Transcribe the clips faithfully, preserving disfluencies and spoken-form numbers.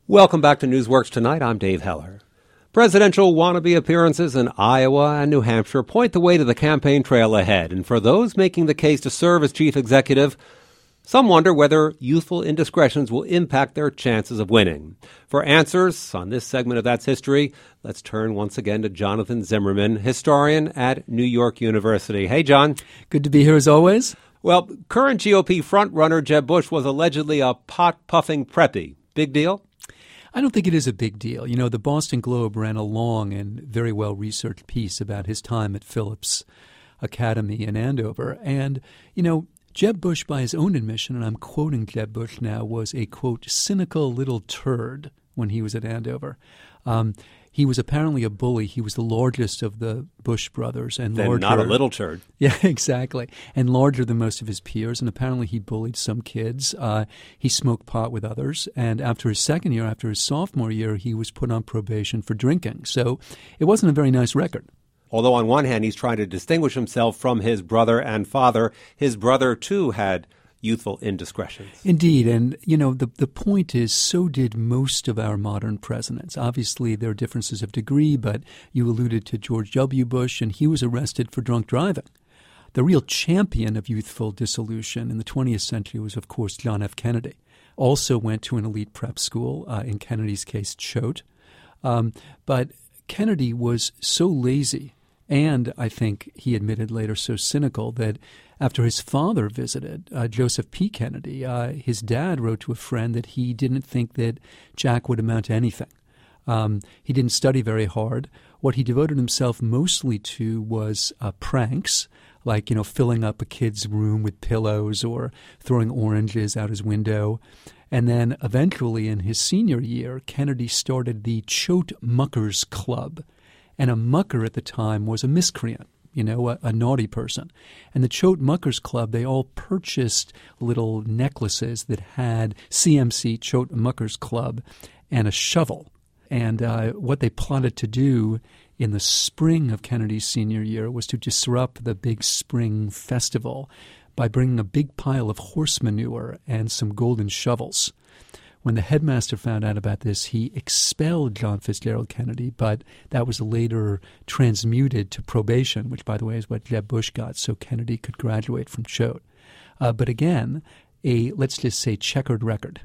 Welcome back to Newsworks Tonight. I'm Dave Heller. Presidential wannabe appearances in Iowa and New Hampshire point the way to the campaign trail ahead. And for those making the case to serve as chief executive, some wonder whether youthful indiscretions will impact their chances of winning. For answers on this segment of That's History, let's turn once again to Jonathan Zimmerman, historian at New York University. Hey, John. Good to be here as always. Well, current G O P frontrunner Jeb Bush was allegedly a pot-puffing preppy. Big deal? I don't think it is a big deal. You know, the Boston Globe ran a long and very well-researched piece about his time at Phillips Academy in Andover. And, you know, Jeb Bush, by his own admission, and I'm quoting Jeb Bush now, was a, quote, cynical little turd when he was at Andover. Um, he was apparently a bully. He was the largest of the Bush brothers. And then larger, not a little turd. Yeah, exactly. And larger than most of his peers. And apparently he bullied some kids. Uh, he smoked pot with others. And after his second year, after his sophomore year, he was put on probation for drinking. So it wasn't a very nice record. Although on one hand, he's trying to distinguish himself from his brother and father. His brother, too, had youthful indiscretions. Indeed. And, you know, the, the point is, so did most of our modern presidents. Obviously, there are differences of degree, but you alluded to George W. Bush, and he was arrested for drunk driving. The real champion of youthful dissolution in the twentieth century was, of course, John F. Kennedy. Also went to an elite prep school, uh, in Kennedy's case, Choate. Um, but Kennedy was so lazy, and I think he admitted later so cynical, that after his father visited, uh, Joseph P. Kennedy, uh, his dad wrote to a friend that he didn't think that Jack would amount to anything. Um, he didn't study very hard. What he devoted himself mostly to was uh, pranks, like, you know, filling up a kid's room with pillows or throwing oranges out his window. And then eventually in his senior year, Kennedy started the Choate Muckers Club. And a mucker at the time was a miscreant, you know, a, a naughty person. And the Choate Muckers Club, they all purchased little necklaces that had C M C, Choate Muckers Club, and a shovel. And uh, what they plotted to do in the spring of Kennedy's senior year was to disrupt the big spring festival by bringing a big pile of horse manure and some golden shovels. When the headmaster found out about this, he expelled John Fitzgerald Kennedy, but that was later transmuted to probation, which, by the way, is what Jeb Bush got, so Kennedy could graduate from Choate. Uh, but again, a, let's just say, checkered record.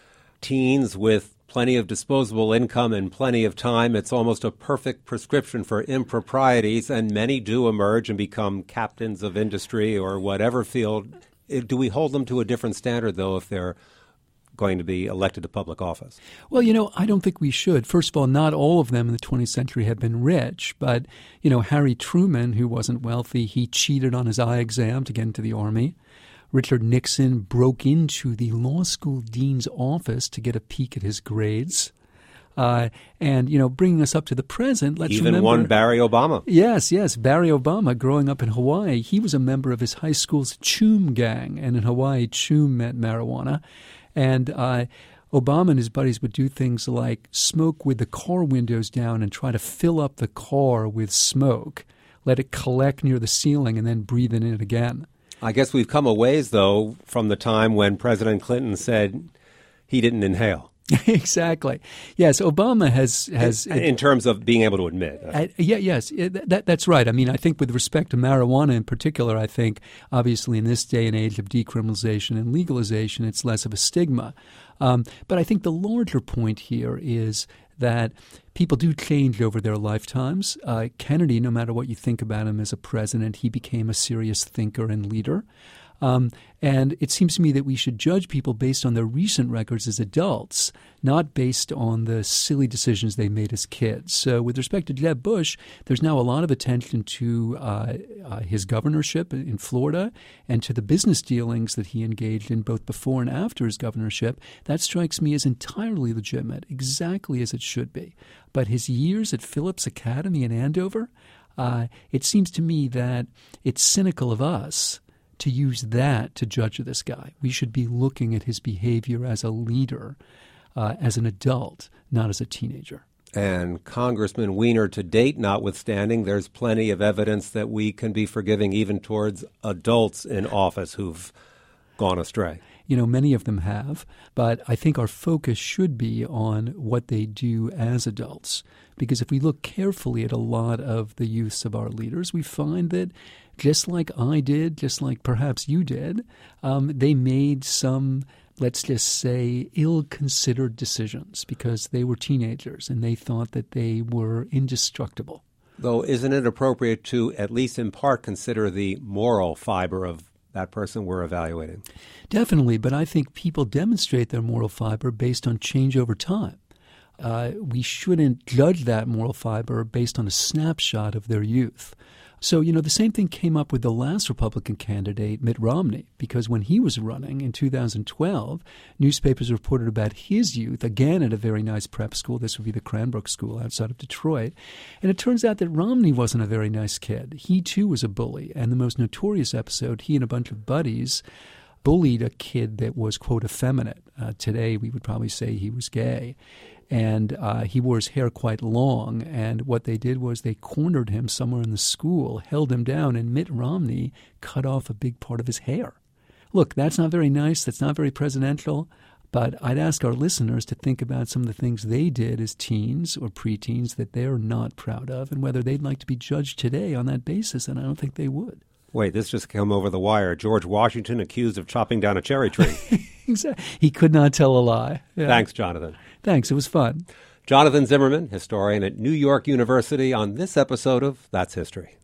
Teens with plenty of disposable income and plenty of time, it's almost a perfect prescription for improprieties, and many do emerge and become captains of industry or whatever field. Do we hold them to a different standard, though, if they're going to be elected to public office? Well, you know, I don't think we should. First of all, not all of them in the twentieth century have been rich. But, you know, Harry Truman, who wasn't wealthy, he cheated on his eye exam to get into the Army. Richard Nixon broke into the law school dean's office to get a peek at his grades. Uh, and, you know, bringing us up to the present, let's Even remember... one Barry Obama. Yes, yes. Barry Obama, growing up in Hawaii, he was a member of his high school's Choom gang. And in Hawaii, Choom meant marijuana. And uh, Obama and his buddies would do things like smoke with the car windows down and try to fill up the car with smoke, let it collect near the ceiling, and then breathe it in again. I guess we've come a ways, though, from the time when President Clinton said he didn't inhale. Exactly. Yes, Obama has... has in, in terms of being able to admit. Uh, yeah, yes, that, that's right. I mean, I think with respect to marijuana in particular, I think obviously in this day and age of decriminalization and legalization, it's less of a stigma. Um, but I think the larger point here is that people do change over their lifetimes. Uh, Kennedy, no matter what you think about him as a president, he became a serious thinker and leader. Um, and it seems to me that we should judge people based on their recent records as adults, not based on the silly decisions they made as kids. So with respect to Jeb Bush, there's now a lot of attention to uh, uh, his governorship in Florida and to the business dealings that he engaged in both before and after his governorship. That strikes me as entirely legitimate, exactly as it should be. But his years at Phillips Academy in Andover, uh, it seems to me that it's cynical of us to use that to judge this guy. We should be looking at his behavior as a leader, uh, as an adult, not as a teenager. And Congressman Weiner, to date notwithstanding, there's plenty of evidence that we can be forgiving even towards adults in office who've gone astray. You know, many of them have. But I think our focus should be on what they do as adults. Because if we look carefully at a lot of the youths of our leaders, we find that just like I did, just like perhaps you did, um, they made some, let's just say, ill-considered decisions because they were teenagers and they thought that they were indestructible. Though, isn't it appropriate to, at least in part, consider the moral fiber of that person we're evaluating? Definitely, but I think people demonstrate their moral fiber based on change over time. Uh, we shouldn't judge that moral fiber based on a snapshot of their youth. So, you know, the same thing came up with the last Republican candidate, Mitt Romney, because when he was running in two thousand twelve, newspapers reported about his youth, again at a very nice prep school. This would be the Cranbrook School outside of Detroit. And it turns out that Romney wasn't a very nice kid. He, too, was a bully. And the most notorious episode, he and a bunch of buddies bullied a kid that was, quote, effeminate. Uh, today, we would probably say he was gay. And uh, he wore his hair quite long, and what they did was they cornered him somewhere in the school, held him down, and Mitt Romney cut off a big part of his hair. Look, that's not very nice, that's not very presidential, but I'd ask our listeners to think about some of the things they did as teens or preteens that they're not proud of, and whether they'd like to be judged today on that basis, and I don't think they would. Wait, this just came over the wire. George Washington accused of chopping down a cherry tree. Exactly. He could not tell a lie. Yeah. Thanks, Jonathan. Thanks. It was fun. Jonathan Zimmerman, historian at New York University, on this episode of That's History.